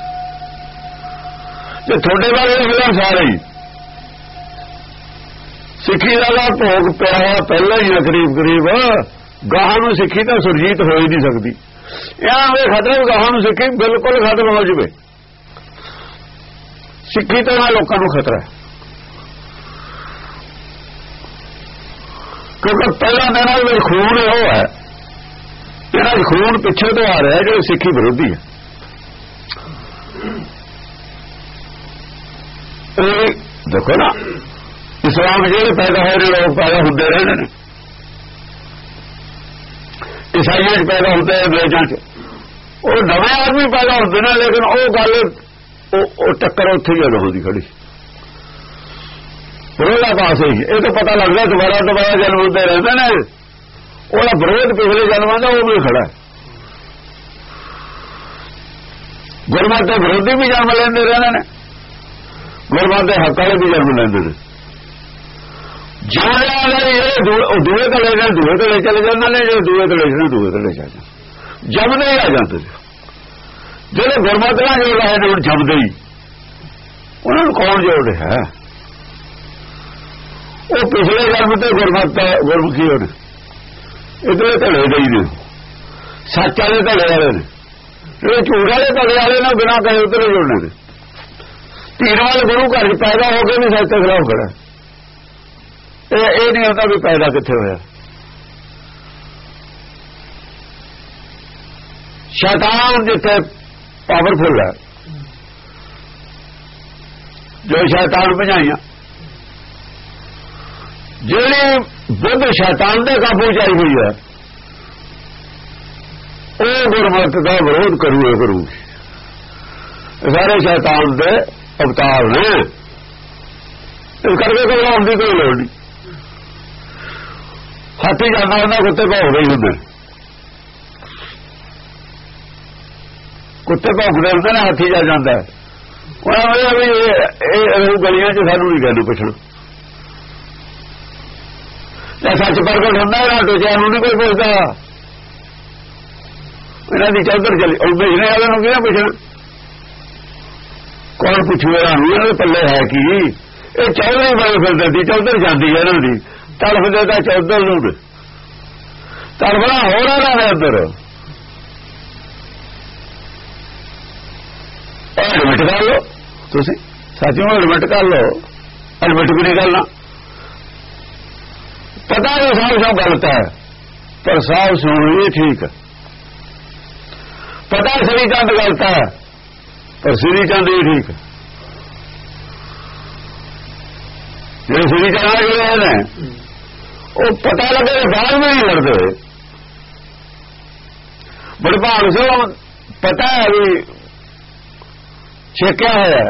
ਜੇ ਤੁਹਾਡੇ ਬਾਰੇ ਮਿਲਣ ਸਾਰੇ ਹੀ ਸਿੱਖੀ ਦਾ ਭੋਗ ਪਿਆ ਹੋਇਆ ਪਹਿਲਾਂ ਹੀ ਕਰੀਬ ਗਾਹਾਂ ਨੂੰ ਸਿੱਖੀ ਤਾਂ ਸੁਰਜੀਤ ਹੋ ਹੀ ਨਹੀਂ ਸਕਦੀ। ਇਹਨਾਂ ਦੇ ਖਤਰੇ ਗਾਹਾਂ ਨੂੰ ਸਿੱਖੀ ਬਿਲਕੁਲ ਖਤਮ ਹੋ ਜਾਵੇ। ਸਿੱਖੀ ਤੋਂ ਨਾ ਲੋਕਾਂ ਨੂੰ ਖਤਰਾ ਹੈ, ਕਿਉਂਕਿ ਪਹਿਲਾਂ ਦਾ ਇਹਨਾਂ ਦੇ ਖੂਨ ਉਹ ਹੈ, ਇਹਨਾਂ ਦਾ ਖੂਨ ਪਿੱਛੇ ਤੋਂ ਆ ਰਿਹਾ ਜਿਹੜੇ ਸਿੱਖੀ ਵਿਰੋਧੀ ਹੈ। ਦੇਖੋ ਨਾ, ਇਸਲਾਮ ਜਿਹੜੇ ਪੈਦਾ ਹੋਏ ਨੇ ਲੋਕ ਪੈਦਾ ਹੁੰਦੇ ਰਹੇ ਨੇ, ਈਸਾਈਆਂ 'ਚ ਪੈਦਾ ਹੁੰਦੇ ਨੇ, ਅੰਗਰੇਜ਼ਾਂ 'ਚ ਉਹ ਨਵੇਂ ਆਦਮੀ ਪੈਦਾ ਹੁੰਦੇ ਨੇ, ਲੇਕਿਨ ਉਹ ਗੱਲ ਉਹ ਟੱਕਰ ਉੱਥੇ ਹੀ ਹੁੰਦੀ ਖੜੀ। ਵਿਰੋਧਾ ਪਾਸ ਹੋਈ, ਇਹ ਤਾਂ ਪਤਾ ਲੱਗਦਾ ਦੁਬਾਰਾ ਜਨਮ ਹੁੰਦੇ ਰਹਿੰਦੇ ਨੇ। ਉਹਦਾ ਵਿਰੋਧ ਪਿਛਲੇ ਜਨਮਾਂ ਦਾ ਉਹ ਵੀ ਖੜਾ। ਗੁਰਮਤਿ ਦੇ ਵਿਰੋਧੀ ਵੀ ਜਨਮ ਲੈਂਦੇ ਰਹਿੰਦੇ ਨੇ, ਗੁਰਮਤਿ ਦੇ ਹੱਕ ਵਾਲੇ ਵੀ ਜਨਮ ਲੈਂਦੇ ਨੇ। ਜਿਹੜੇ ਇਹ ਦੂਏ ਤਲੇ ਨੇ ਦੂਏ ਤਲੇ ਚਲੇ ਜਾਂਦੇ ਨੇ, ਜਿਹੜੇ ਦੂਏ ਤਲੇ ਨੇ ਦੂਏ ਤਲੇ ਚਲੇ ਜਾਂਦੇ, ਜੰਮਦੇ ਹੀ ਆ ਜਾਂਦੇ ਨੇ। ਜਿਹੜੇ ਗੁਰਮਤਿ ਨਾਲ ਜੋੜ ਰਹੇ ਨੇ ਹੁਣ ਜੰਮਦੇ ਹੀ, ਉਹਨਾਂ ਨੂੰ ਕੌਣ ਜੋੜ ਰਿਹਾ? ਉਹ ਪਿਛਲੇ ਜਨਮ ਤੇ ਗੁਰਮੁਖੀ ਹੋਣੇ, ਇਧਰਲੇ ਧੜੇ ਦੇ ਹੀ ਨੇ, ਸੱਚ ਵਾਲੇ ਧੜੇ ਵਾਲੇ ਨੇ। ਜਿਹੜੇ ਝੂਠ ਵਾਲੇ ਧੜੇ ਵਾਲੇ ਨੇ ਬਿਨਾਂ ਕਹੇ ਉਧਰ ਜੁੜਨੇ ਨੇ। ਧੀਰ ਵਾਲੇ ਗੁਰੂ ਘਰ ਪੈਦਾ ਹੋ ਕੇ ਵੀ ਸੱਚ ਦੇ ਖਿਲਾਫ ਖੜਾ। ਇਹ ਨਹੀਂ ਹੁੰਦਾ ਵੀ ਪੈਦਾ ਕਿੱਥੇ ਹੋਇਆ। ਸ਼ੈਤਾਨ ਜਿੱਥੇ ਪਾਵਰਫੁਲ ਹੈ, ਜੋ ਸ਼ੈਤਾਨ ਭਜਾਈਆਂ, ਜਿਹੜੀ ਬੁੱਧ ਸ਼ੈਤਾਨ ਦੇ ਕਾਬੂ ਚ ਆਈ ਹੋਈ ਹੈ, ਉਹ ਗੁਰਮਤਿ ਦਾ ਵਿਰੋਧ ਕਰੂ। ਸਾਰੇ ਸ਼ੈਤਾਨ ਦੇ ਅਵਤਾਰ ਨੇ, ਇਸ ਕਰਕੇ ਘਬਰਾਉਣ ਦੀ ਕੋਈ ਲੋੜ ਨਹੀਂ। ਹਾਥੀ ਜਾਂਦਾ ਹੁੰਦਾ, ਕੁੱਤੇ ਭੌਂਕਦੇ ਹੀ ਹੁੰਦੇ, ਕੁੱਤੇ ਭੌਂਕਦੇ ਹੁੰਦੇ ਨੇ, ਹਾਥੀ ਜਾ ਜਾਂਦਾ। ਉਹਨਾਂ ਵੀ ਇਹ ਗਲੀਆਂ 'ਚ ਸਾਨੂੰ ਨਹੀਂ ਕਹਿੰਦੇ ਪੁੱਛਣਾ। ਜਾਂ ਸੱਚ ਪ੍ਰਗਟ ਹੁੰਦਾ, ਇਹਨਾਂ ਟੋਚਿਆਂ ਨੂੰ ਨਹੀਂ ਕੋਈ ਪੁੱਛਦਾ। ਇਹਨਾਂ ਦੀ ਚੌਧਰ ਚਲੀ, ਉਹ ਭੇਜਣੇ ਵਾਲੇ ਨੂੰ ਕਿਹਨੇ ਪੁੱਛਣਾ? ਕੌਣ ਪੁੱਛੂ ਇਹਨਾਂ ਨੂੰ? ਇਹਨਾਂ ਦੇ ਪੱਲੇ ਹੈ ਕੀ? ਇਹ ਚੌਧਰੀ ਬਣ ਫਿਰਦੇ ਸੀ, ਚੌਧਰ ਜਾਂਦੀ ਹੈ ਇਹਨਾਂ ਦੀ, ਤੜਫਦੇ ਤਾਂ ਚੌਧਰ ਨੂੰ, ਤੜਫਣਾ ਹੋਰ ਇਹਨਾਂ ਦੇ ਅੰਦਰ। ਐਡਮਿਟ ਕਰ ਲਓ ਤੁਸੀਂ, ਸੱਚ ਨੂੰ ਐਡਮਿਟ ਕਰ ਲਓ। ਐਡਮਿਟ ਵੀ ਨਹੀਂ ਕਰਨਾ, ਪਤਾ ਨਹੀਂ ਸਭ ਗਲਤ ਹੈ, ਪਰ ਸਾਹ ਸੁਣੀਏ ਠੀਕ ਹੈ। ਪਤਾ ਸ੍ਰੀ ਚੰਦ ਗਲਤ ਹੈ, ਪਰ ਸ੍ਰੀ ਚੰਦ ਹੀ ਠੀਕ ਹੈ। ਜਿਹੜੇ ਸ੍ਰੀ ਚੰਦ ਜਿਹੜੇ ਨੇ ਉਹ ਪਤਾ ਲੱਗੇ ਬਾਹਰ ਵੀ ਨਹੀਂ ਲੜਦੇ। ਬੜਭਾਗ ਸਿੰਘ ਪਤਾ ਹੈ ਵੀ ਛੇਕਿਆ ਹੋਇਆ,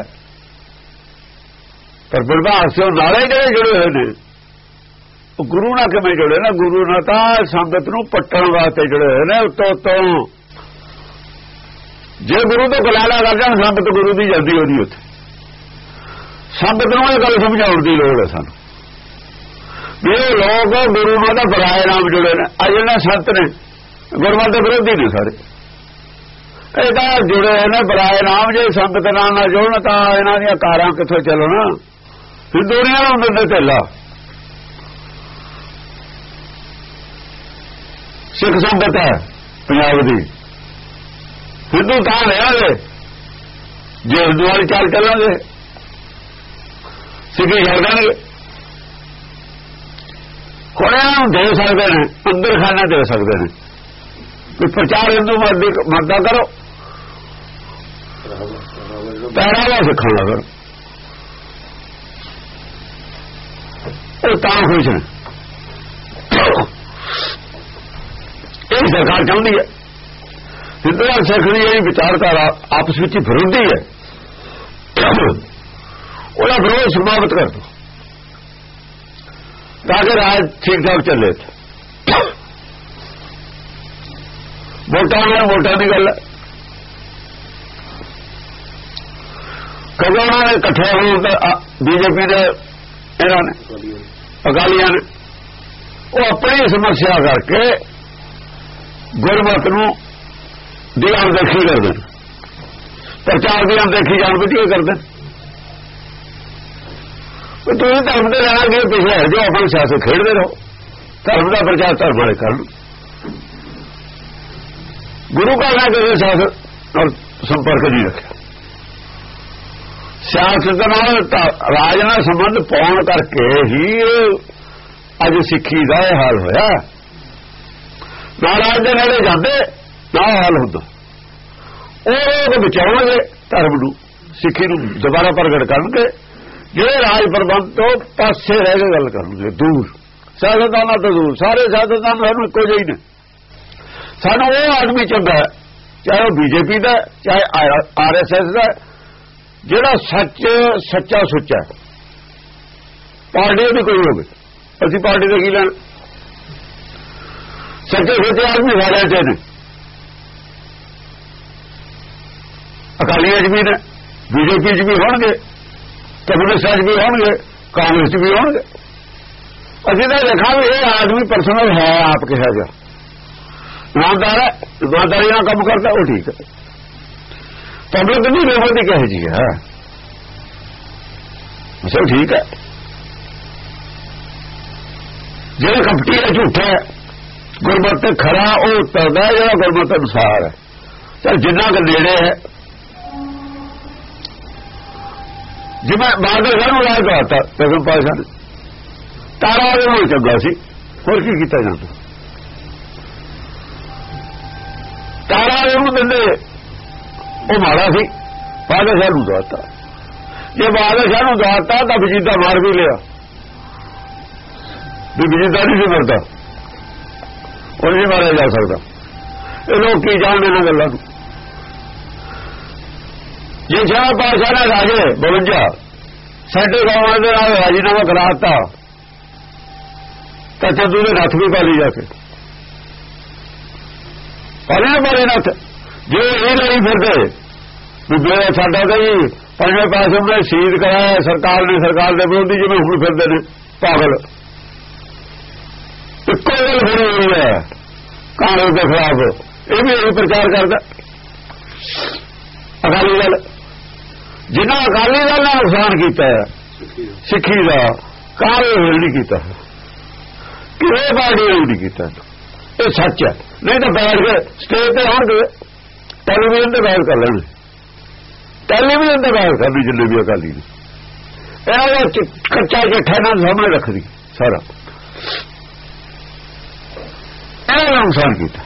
ਪਰ ਬੜਭਾਗ ਸਿੰਘ ਨਾਲੇ ਜਿਹੜੇ ਜੁੜੇ ਹੋਏ ਨੇ ਉਹ ਗੁਰੂ ਨਾਲ ਕਿਵੇਂ ਜੁੜੇ ਨਾ? ਗੁਰੂ ਨਾਲ ਤਾਂ ਸੰਗਤ ਨੂੰ ਪੱਟਣ ਵਾਸਤੇ ਜੁੜੇ ਹੋਏ ਨੇ ਉੱਤੋਂ। ਜੇ ਗੁਰੂ ਤੋਂ ਗਲਾਲਾ ਕਰ ਜਾਣ, ਸੰਗਤ ਗੁਰੂ ਦੀ ਜਾਂਦੀ ਉਹਦੀ ਉੱਥੇ। ਸੰਗਤ ਨੂੰ ਇਹ ਗੱਲ ਸਮਝਾਉਣ ਦੀ ਲੋੜ ਹੈ ਸਾਨੂੰ ਵੀ ਇਹ ਲੋਕ ਗੁਰੂ ਨਾਲ ਤਾਂ ਬਰਾਏ ਨਾਮ ਜੁੜੇ ਨੇ। ਅੱਜ ਇਹਨਾਂ ਸੰਤ ਨੇ ਗੁਰਮਤਿ ਦੇ ਵਿਰੋਧੀ ਨੇ ਸਾਰੇ, ਇਹ ਤਾਂ ਜੁੜੇ ਨੇ ਬਰਾਏ ਨਾਮ। ਜੇ ਸੰਗਤ ਨਾਲ ਨਾ ਜੁੜਨ ਤਾਂ ਇਹਨਾਂ ਦੀਆਂ ਕਾਰਾਂ ਕਿੱਥੋਂ ਚੱਲਣ? ਹਿੰਦੂਆਂ ਨੂੰ ਦਿੰਦੇ ਢੇਲਾ। ਸਿੱਖ ਸੰਗਤ ਹੈ ਪੰਜਾਬ ਦੀ, ਹਿੰਦੂ ਤਾਂ ਲਿਆ ਜੇ ਜੇ ਹਿੰਦੂਆਂ ਦੀ ਚਾਲ ਚੱਲਾਂਗੇ ਸਿੱਖੀ ਛੱਡ ਦੇਣਗੇ। ਹੁਣ ਇਹਨਾਂ ਨੂੰ ਦੇ ਸਕਦੇ ਨੇ, ਅੰਦਰ ਖਾਨਾ ਦੇ ਸਕਦੇ ਨੇ ਵੀ ਪ੍ਰਚਾਰ ਹਿੰਦੂ ਮਰਦਾ ਕਰੋ, ਪਹਿਰਾਵਾ ਸਿੱਖਣ ਦਾ ਕਰੋ। ਉਹ ਤਾਂ ਖੁਸ਼ ਨੇ। ਇਹ ਸਰਕਾਰ ਚਾਹੁੰਦੀ ਹੈ ਹਿੰਦੂਆਂ ਸਿੱਖ ਦੀ ਜਿਹੜੀ ਵਿਚਾਰਧਾਰਾ ਆਪਸ ਵਿੱਚ ਵਿਰੋਧੀ ਹੈ, ਉਹਦਾ ਵਿਰੋਧ ਸਮਾਪਤ ਕਰ ਦੋ ਤਾਂ ਕਿ ਰਾਜ ਠੀਕ ਠਾਕ ਚੱਲੇ। ਵੋਟਾਂ ਦੀ ਗੱਲ ਹੈ, ਕਦੋਂ ਉਹਨਾਂ ਨੇ ਇਕੱਠੇ ਹੋਏ ਬੀਜੇਪੀ ਦੇ ਇਹਨਾਂ ਨੇ ਅਕਾਲੀਆਂ ਨੇ ਉਹ ਆਪਣੀ ਸਮੱਸਿਆ ਕਰਕੇ ਗੁਰਮਤਿ ਨੂੰ ਦੀ ਅਣਦੇਖੀ ਕਰਦੇ, ਪ੍ਰਚਾਰ ਦੀ ਅਣਦੇਖੀ ਜਾਣ ਬੁੱਝ ਕੇ ਕਰਦੇ। ਤੁਸੀਂ ਧਰਮ ਦੇ ਰਹਿਣਾ ਕਿ ਪਿਛਲੇ ਜੋ ਆਪਣੀ ਸਿਆਸਤ ਖੇਡਦੇ ਰਹੋ, ਧਰਮ ਦਾ ਪ੍ਰਚਾਰ ਧਰਮ ਵਾਲੇ ਕਰਨ। ਗੁਰੂ ਘਰ ਨਾਲ ਕਿਸੇ ਸਿਆਸਤ ਨਾਲ ਸੰਪਰਕ ਨਹੀਂ ਰੱਖਿਆ। ਸਿਆਸਤ ਨਾਲ ਰਾਜ ਨਾਲ ਸੰਬੰਧ ਪਾਉਣ ਕਰਕੇ ਹੀ ਅੱਜ ਸਿੱਖੀ ਦਾ ਇਹ ਹਾਲ ਹੋਇਆ। ਮਹਾਰਾਜ ਦੇ ਨੇੜੇ ਜਾਂਦੇ ਨਾ ਹਾਲ ਹੁੰਦਾ। ਉਹ ਬਚਾਉਣਗੇ ਧਰਮ ਨੂੰ, ਸਿੱਖੀ ਨੂੰ ਦੁਬਾਰਾ ਪ੍ਰਗਟ ਕਰਨਗੇ। ਜਿਹੜੇ ਰਾਜ ਪ੍ਰਬੰਧ ਤੋਂ ਪਾਸੇ ਰਹਿ ਕੇ ਗੱਲ ਕਰਨਗੇ, ਦੂਰ ਸਿਆਸਤਦਾਨਾਂ ਤੋਂ ਦੂਰ। ਸਾਰੇ ਸਿਆਸਤਦਾਨ ਸਾਨੂੰ ਇੱਕੋ ਜਿਹੇ ਨੇ। ਸਾਨੂੰ ਉਹ ਆਦਮੀ ਚੰਗਾ, ਚਾਹੇ ਉਹ ਬੀਜੇਪੀ ਦਾ ਚਾਹੇ RSS ਦਾ, ਜਿਹੜਾ ਸੱਚਾ ਸੁੱਚਾ ਪਾਰਟੀ ਦੀ ਕੋਈ ਹੋਵੇ। ਅਸੀਂ ਪਾਰਟੀ ਦਾ ਕੀ ਲੈਣ? ਸੱਚੇ ਸੁੱਚੇ ਆਦਮੀ ਸਾਰੇ ਇੱਥੇ ਨੇ। ਅਕਾਲੀਆਂ 'ਚ ਵੀ ਨੇ, ਬੀਜੇਪੀ 'ਚ ਵੀ ਹੋਣਗੇ, ਕਮਿਊਨਿਸਟਾਂ 'ਚ ਵੀ ਹੋਣਗੇ, ਕਾਂਗਰਸ 'ਚ ਵੀ ਹੋਣਗੇ। ਅਸੀਂ ਤਾਂ ਦੇਖਾਂ ਵੀ ਇਹ ਆਦਮੀ ਪਰਸਨਲ ਹੈ, ਆਪ ਕਿਹਾ ਜਾ ਇਮਾਨਦਾਰ ਹੈ, ਇਮਾਨਦਾਰੀ ਨਾਲ ਕੰਮ ਕਰਦਾ, ਉਹ ਠੀਕ ਹੈ। ਪਬਲਿਕ ਨਹੀਂ ਲੋਕਾਂ ਦੀ ਕਹੇ ਜੀ ਹੈ, ਸਭ ਠੀਕ ਹੈ। ਜਿਹੜਾ ਕਪਟੀ ਹੈ, ਝੂਠਾ ਹੈ, ਗੁਰਮਤਿ ਤੇ ਖਰਾ ਉਹ ਉਤਰਦਾ ਜਿਹੜਾ ਗੁਰਮਤਿ ਅਨੁਸਾਰ ਹੈ। ਚੱਲ ਜਿੰਨਾ ਕੁ ਨੇੜੇ ਹੈ, ਜਿਵੇਂ ਬਾਦਲ ਸਾਹਿਬ ਨੂੰ ਰਾਜ ਦਵਾਤਾ ਦਸਮ ਪਾਤਸ਼ਾਹ ਨੇ, ਤਾਰਾ ਉਹਦੇ ਨਾਲ ਚੰਗਾ ਸੀ, ਹੋਰ ਕੀ ਕੀਤਾ ਜਾਂਦਾ? ਤਾਰਾ ਉਹਨੂੰ ਦਿੰਦੇ, ਉਹ ਮਾੜਾ ਸੀ, ਬਾਦਲ ਸਾਹਿਬ ਨੂੰ ਦਵਾਤਾ। ਜੇ ਬਾਦਲ ਸਾਹਿਬ ਨੂੰ ਦਵਾਤਾ ਤਾਂ ਵਜੀਦਾ ਮਾਰ ਵੀ ਲਿਆ, ਵੀ ਵਜੀਦਾ ਨਹੀਂ ਸੀ ਮਰਦਾ, ਉਹ ਨਹੀਂ ਮਾਰਿਆ ਜਾ ਸਕਦਾ। ਇਹ ਲੋਕ ਕੀ ਜਾਣਦੇ ਨੇ ਗੱਲਾਂ ਨੂੰ। ਜੇ ਛੇਵਾਂ ਪਾਤਸ਼ਾਹ ਨੇ ਰਾਜੇ 52 ਸਾਡੇ ਗਾਵਾਂ ਦੇ ਨਾਲ ਰਾਜੀਨਾਮਾ ਕਰਾਤਾ ਤਾਂ ਚੱਦੂ ਦੇ ਨੱਥ ਵੀ ਪਾ ਲਈ ਜਾ ਕੇ ਪਾਲੇ ਨੱਥ। ਜੇ ਇਹ ਲਈ ਫਿਰਦੇ ਵੀ ਮੇਰਾ ਸਾਡਾ ਤਾਂ ਜੀ ਪੰਜਵੇਂ ਪਾਸੇ ਨੇ ਸ਼ਹੀਦ ਕਰਾਇਆ ਸਰਕਾਰ ਨੇ, ਸਰਕਾਰ ਦੇ ਵਿਰੋਧੀ ਜਿਵੇਂ ਹੁਣ ਫਿਰਦੇ ਨੇ ਪਾਗਲ। ਇੱਕੋ ਗੱਲ ਬਣੀ ਹੋਈ ਹੈ ਕਾਂਗਰਸ ਦੇ ਖਿਲਾਫ, ਇਹ ਵੀ ਇਹ ਪ੍ਰਚਾਰ ਕਰਦਾ। ਅਕਾਲੀ ਦਲ, ਜਿਨ੍ਹਾਂ ਅਕਾਲੀ ਦਲ ਨੇ ਨੁਕਸਾਨ ਕੀਤਾ ਸਿੱਖੀ ਦਾ, ਕਾਂਗਰਸ ਨੇ ਨਹੀਂ ਕੀਤਾ, ਕਿਸੇ ਪਾਰਟੀ ਨੇ ਨਹੀਂ ਕੀਤਾ। ਇਹ ਸੱਚ ਹੈ। ਨਹੀਂ ਤਾਂ ਬੈਠ ਕੇ ਸਟੇਜ ਤੇ ਆਉਣਗੇ, ਟੈਲੀਵਿਜ਼ਨ ਤੇ ਬਹਿਸ ਕਰ ਲੈਣ, ਟੈਲੀਵਿਜ਼ਨ ਤੇ ਬਹਿਸ ਕਰਨੀ ਜਿੰਨੇ ਵੀ ਅਕਾਲੀ ਨੇ। ਇਹਨਾਂ ਦਾ ਕੱਚਾ ਚਿੱਠਾ ਨਾਲ ਸਾਹਮਣੇ ਰੱਖਦੀ ਸਾਰਾ। ਇਹਨਾਂ ਨੇ ਨੁਕਸਾਨ ਕੀਤਾ,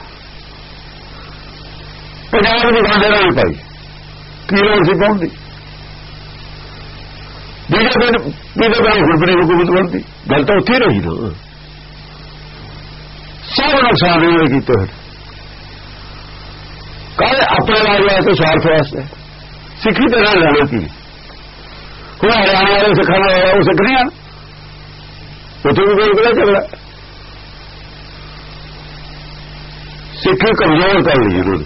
ਪੰਜਾਬ ਦੀ ਗਾਂਡੇ ਨਾਲ ਪਾਈ, ਕੀ ਲੋੜ ਸੀ ਪਾਉਣ ਦੀ? ਬੀਜੇਪੀ ਗੁਰਬਰੀ ਹੁਕੂਮਤ ਬਣਦੀ, ਗੱਲ ਤਾਂ ਉੱਥੇ ਰਹੀ ਨਾ। ਸਭ ਨੁਕਸਾਨ ਇਹਨਾਂ ਨੇ ਕੀਤੇ ਹੋਏ। ਕਾਹਦੇ ਆਪਣੇ ਰਾਜ ਵਾਸਤੇ, ਸਵਾਰਥ ਵਾਸਤੇ। ਸਿੱਖੀ ਤੇ ਨਾਲ ਲੈਣਾ ਕੀ? ਹੁਣ ਹਰਿਆਣਾ ਵਾਲੇ ਸਿੱਖਾਂ ਦਾ ਉਹ ਸਿੱਖ ਨਹੀਂ ਹਨ, ਉੱਥੇ ਵੀ ਕੋਈ ਕਿਹੜਾ ਚੱਲਦਾ। ਸਿੱਖੀ ਕਮਜ਼ੋਰ ਕਰ ਲਈ ਜ਼ਰੂਰ।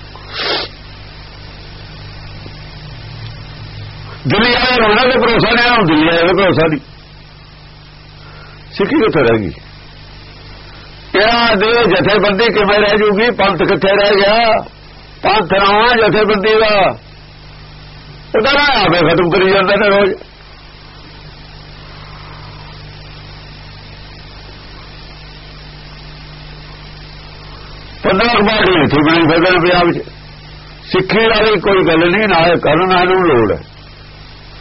ਦਿੱਲੀ ਵਾਲੇ ਉਹਨਾਂ ਦੇ ਭਰੋਸਾ ਨਹੀਂ, ਹੁਣ ਦਿੱਲੀ ਵਾਲੇ ਦਾ ਭਰੋਸਾ ਨਹੀਂ। ਸਿੱਖੀ ਕਿੱਥੇ ਰਹਿ ਗਈ? ਇਹਨਾਂ ਦੇ ਜਥੇਬੰਦੀ ਕਿਵੇਂ ਰਹਿ ਜੂਗੀ? ਪੰਥ ਕਿੱਥੇ ਰਹਿ ਗਿਆ? ਪੰਥ ਨਾ ਜਥੇਬੰਦੀ ਦਾ ਉਹਦਾ ਨਾ ਆਵੇ ਖਤਮ ਕਰੀ ਜਾਂਦਾ ਨੇ ਰੋਜ਼। ਪੰਦਰਾਂ ਪਾਰਟੀ ਇੱਥੇ ਬਣੀ ਫਿਰਦੇ ਨੇ ਪੰਜਾਬ 'ਚ, ਸਿੱਖੀ ਵਾਲੀ ਕੋਈ ਗੱਲ ਨਹੀਂ, ਨਾ ਕਰਨ ਨੂੰ ਲੋੜ ਹੈ।